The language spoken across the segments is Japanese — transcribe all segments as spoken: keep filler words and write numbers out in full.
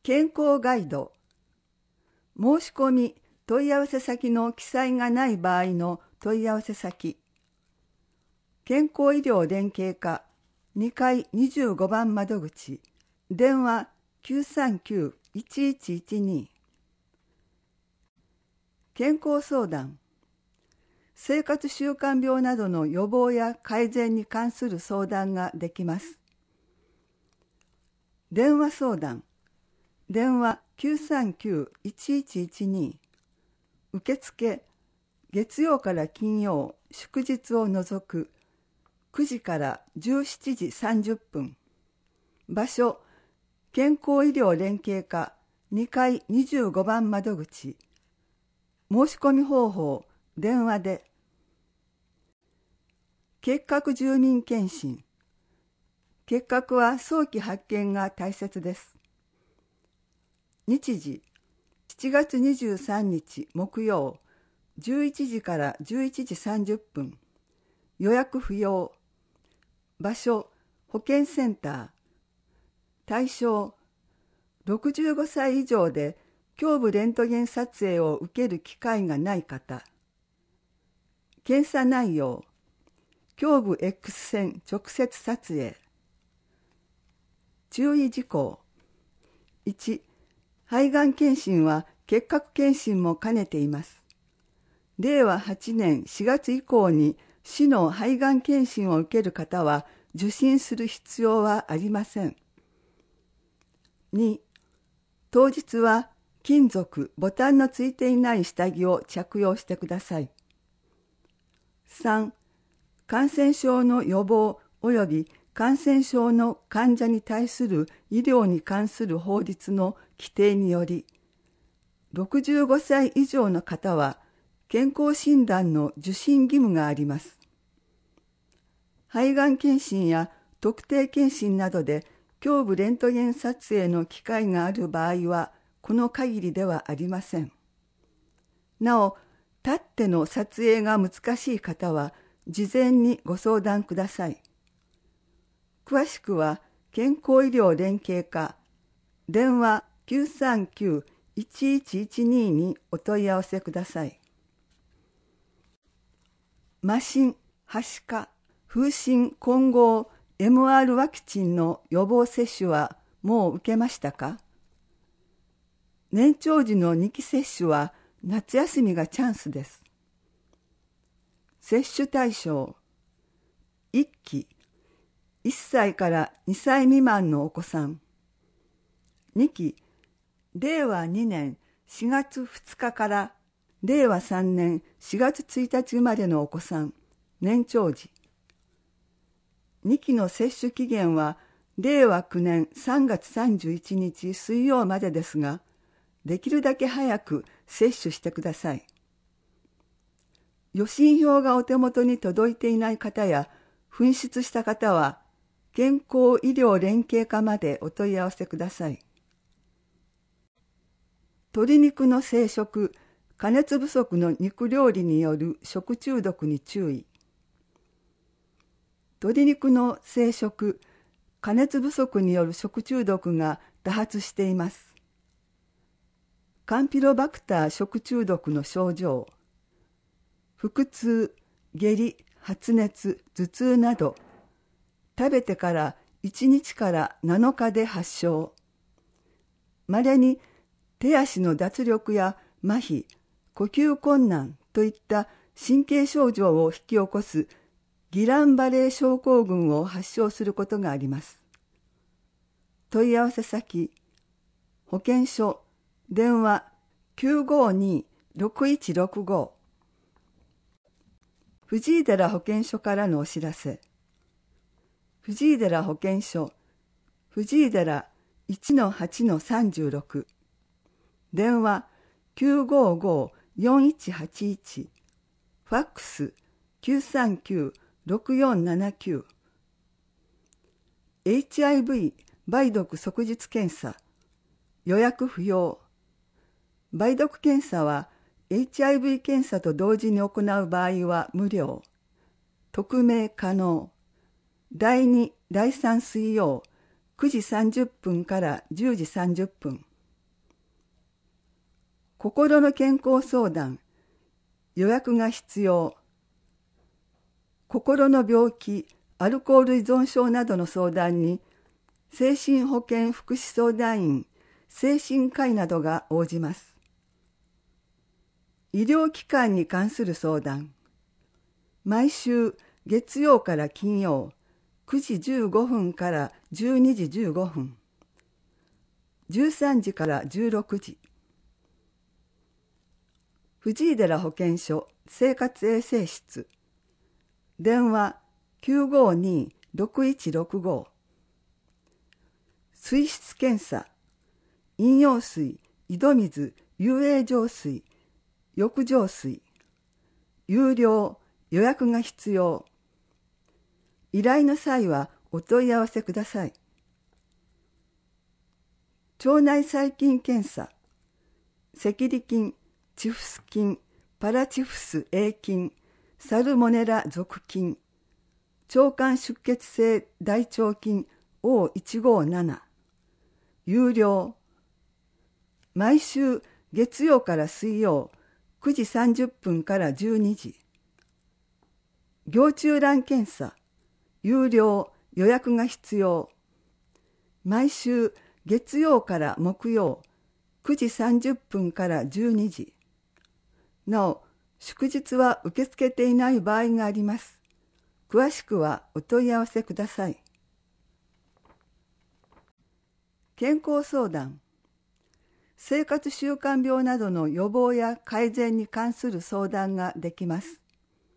健康ガイド。申し込み、問い合わせ先の記載がない場合の問い合わせ先。健康医療連携課にかいにじゅうごばん窓口。電話 きゅうさんきゅういちいちいちに。健康相談。生活習慣病などの予防や改善に関する相談ができます。電話相談。電話 きゅうさんきゅういちいちいちに。受付、月曜から金曜、祝日を除く、くじからじゅうしちじさんじゅっぷん。場所、健康医療連携課にかいにじゅうごばん窓口。申し込み方法、電話で。結核住民検診。結核は早期発見が大切です。日時、しちがつにじゅうさんにち木曜、じゅういちじからじゅういちじさんじゅっぷん。予約不要。場所、保健センター。対象、ろくじゅうごさい以上で胸部レントゲン撮影を受ける機会がない方。検査内容、胸部 X 線直接撮影。注意事項。いち、肺がん検診は結核検診も兼ねています。れいわはちねんしがつ以降に市の肺がん検診を受ける方は受診する必要はありません。に、当日は金属、ボタンのついていない下着を着用してください。さん、感染症の予防及び感染症の患者に対する医療に関する法律の規定により、ろくじゅうごさい以上の方は健康診断の受診義務があります。肺がん検診や特定検診などで胸部レントゲン撮影の機会がある場合は、この限りではありません。なお、立っての撮影が難しい方は、事前にご相談ください。詳しくは、健康医療連携課、電話 きゅうさんきゅういちいちいちに にお問い合わせください。麻疹、はしか、風疹混合 エムアール ワクチンの予防接種はもう受けましたか？年長児のにき接種は夏休みがチャンスです。接種対象、いっき、いっさいからにさい未満のお子さん。にき、れいわにねんしがつふつかかられいわさんねんしがつついたち生まれのお子さん、年長児。にきの接種期限はれいわきゅうねんさんがつさんじゅういちにち水曜までですが、できるだけ早く接種してください。予診票がお手元に届いていない方や紛失した方は、健康医療連携課までお問い合わせください。鶏肉の生食、加熱不足の肉料理による食中毒に注意。鶏肉の生食、加熱不足による食中毒が多発しています。カンピロバクター食中毒の症状、腹痛、下痢、発熱、頭痛など、食べてからいちにちからなのかで発症。稀に手足の脱力や麻痺、呼吸困難といった神経症状を引き起こすギラン・バレー症候群を発症することがあります。問い合わせ先、保健所、電話 きゅうごに ろくいちろくご。藤井寺保健所からのお知らせ。藤井寺保健所、藤井寺 いちのはちのさんじゅうろく。電話 きゅうごごよんいちはちいち。ファックス きゅうさんきゅうろくよんななきゅう。エイチアイブイ 梅毒即日検査。予約不要。梅毒検査は エイチアイブイ 検査と同時に行う場合は無料。匿名可能。だいに、だいさん水曜、くじさんじゅっぷんからじゅうじさんじゅっぷん。 心の健康相談、予約が必要。心の病気、アルコール依存症などの相談に、精神保健福祉相談員、精神科医などが応じます。医療機関に関する相談。毎週月曜から金曜、くじじゅうごふんからじゅうにじじゅうごふん、じゅうさんじからじゅうろくじ。藤井寺保健所生活衛生室。電話きゅうごにーろくいちろくご。水質検査。飲用水、井戸水、遊泳浄水、浴場水。有料、予約が必要。依頼の際はお問い合わせください。腸内細菌検査。赤痢菌、チフス菌、パラチフス A 菌、サルモネラ属菌、腸管出血性大腸菌 オーいちごなな。有料。毎週月曜から水曜、くじさんじゅっぷんからじゅうにじ。蟯虫卵検査。有料、予約が必要。毎週月曜から木曜、くじさんじゅっぷんからじゅうにじ。なお、祝日は受け付けていない場合があります。詳しくはお問い合わせください。健康相談。生活習慣病などの予防や改善に関する相談ができます。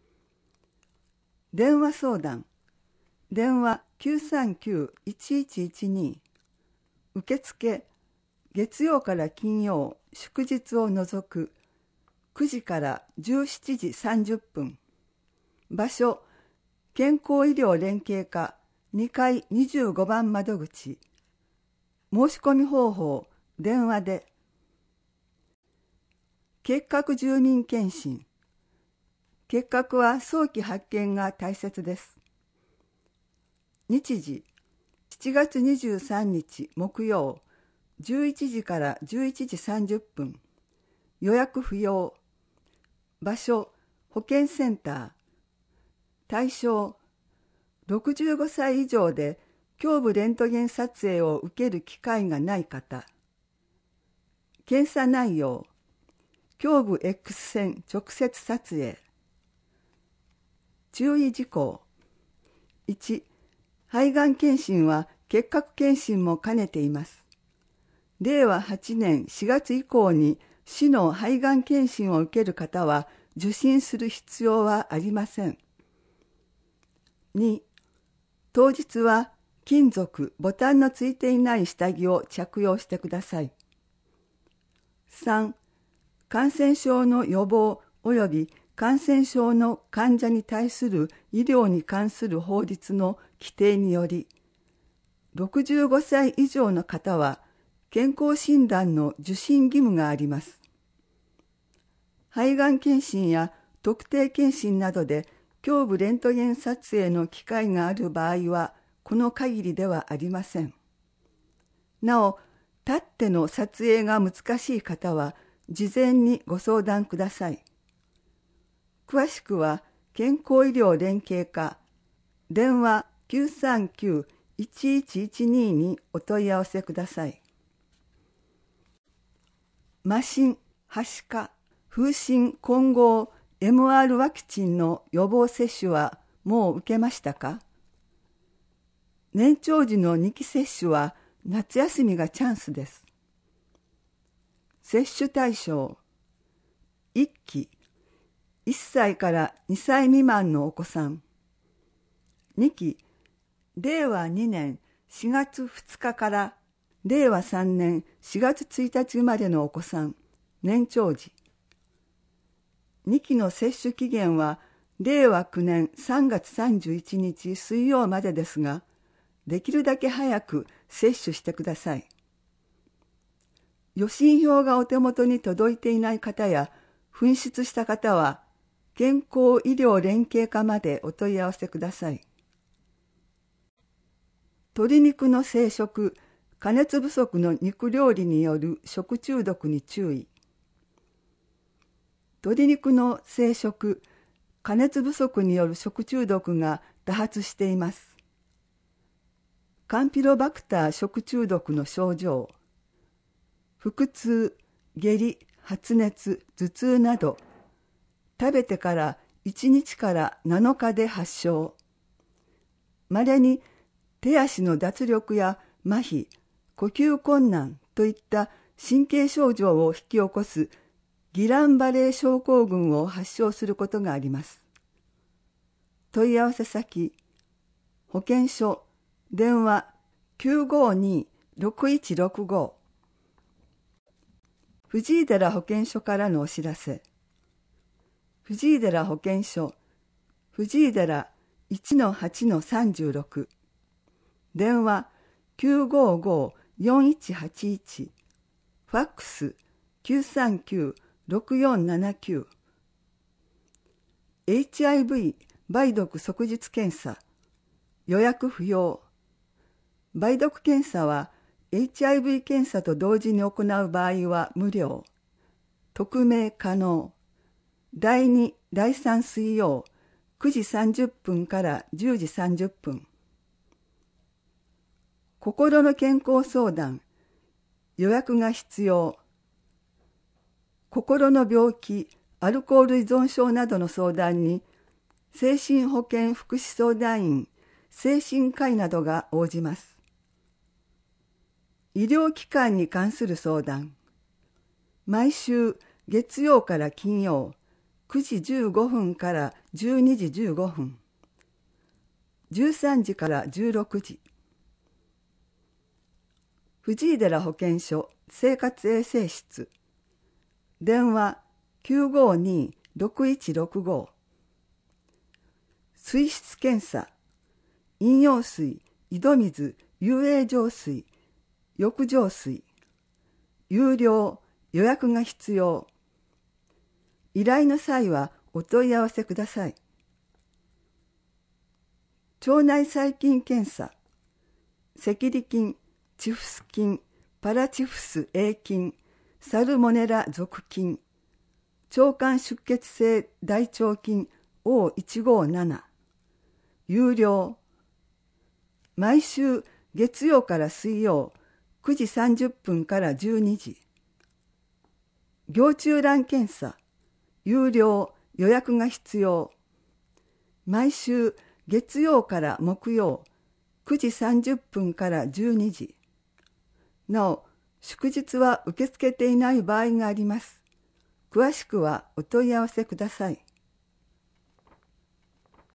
電話相談。電話きゅうさんきゅういちいちいちに。受付、月曜から金曜、祝日を除く、くじからじゅうしちじさんじゅっぷん。場所、健康医療連携課にかいにじゅうごばん窓口。申し込み方法、電話で。結核住民検診。結核は早期発見が大切です。日時、しちがつにじゅうさんにち木曜、じゅういちじからじゅういちじさんじゅっぷん。予約不要。場所、保健センター。対象、ろくじゅうごさい以上で胸部レントゲン撮影を受ける機会がない方。検査内容、胸部 X 線直接撮影。注意事項。いち、肺がん検診は結核検診も兼ねています。れいわはちねんしがつ以降に市の肺がん検診を受ける方は受診する必要はありません。に、当日は金属、ボタンのついていない下着を着用してください。さん、感染症の予防及び感染症の患者に対する医療に関する法律の規定により、ろくじゅうごさい以上の方は健康診断の受診義務があります。肺がん検診や特定検診などで胸部レントゲン撮影の機会がある場合は、この限りではありません。なお、立っての撮影が難しい方は、事前にご相談ください。詳しくは、健康医療連携課、電話きゅうさんきゅういちいちいちににお問い合わせください。麻疹、はしか、風疹混合 エムアール ワクチンの予防接種はもう受けましたか？年長時のにき接種は夏休みがチャンスです。接種対象、いっき、いっさいからにさい未満のお子さん。にき、れいわにねんしがつふつかかられいわさんねんしがつついたち生まれのお子さん、年長時。にきの接種期限はれいわきゅうねんさんがつさんじゅういちにち水曜までですが、できるだけ早く接種してください。予診票がお手元に届いていない方や紛失した方は、健康医療連携課までお問い合わせください。鶏肉の生食、加熱不足の肉料理による食中毒に注意。 鶏肉の生食、加熱不足による食中毒が多発しています。カンピロバクター食中毒の症状、腹痛、下痢、発熱、頭痛など、食べてからいちにちからなのかで発症。稀に手足の脱力や麻痺、呼吸困難といった神経症状を引き起こすギランバレー症候群を発症することがあります。問い合わせ先、保健所、電話 きゅうごに ろくいちろくご。藤井寺保健所からのお知らせ。藤井寺保健所、藤井寺 いちのはちのさんじゅうろく。電話 きゅうごご よんいちはちいち。ファックス きゅうさんきゅう ろくよんななきゅう。エイチアイブイ 梅毒即日検査、予約不要。梅毒検査は エイチアイブイ 検査と同時に行う場合は無料。匿名可能。だいに、だいさん水曜、くじさんじゅっぷんからじゅうじさんじゅっぷん。心の健康相談、予約が必要。心の病気、アルコール依存症などの相談に、精神保健福祉相談員、精神科医などが応じます。医療機関に関する相談。毎週月曜から金曜、くじじゅうごふんからじゅうにじじゅうごふん。じゅうさんじからじゅうろくじ。藤井寺保健所生活衛生室。電話 きゅうごに ろくいちろくご。水質検査、飲用水、井戸水、遊泳浄水、浴場水、有料、予約が必要。依頼の際はお問い合わせください。腸内細菌検査、赤痢菌、チフス菌、パラチフス A 菌、サルモネラ属菌、腸管出血性大腸菌 オーいちごなな。有料。毎週月曜から水曜、くじさんじゅっぷんからじゅうにじ。蟯虫卵検査、有料、予約が必要。毎週月曜から木曜、くじさんじゅっぷんからじゅうにじ。なお、祝日は受け付けていない場合があります。詳しくはお問い合わせください。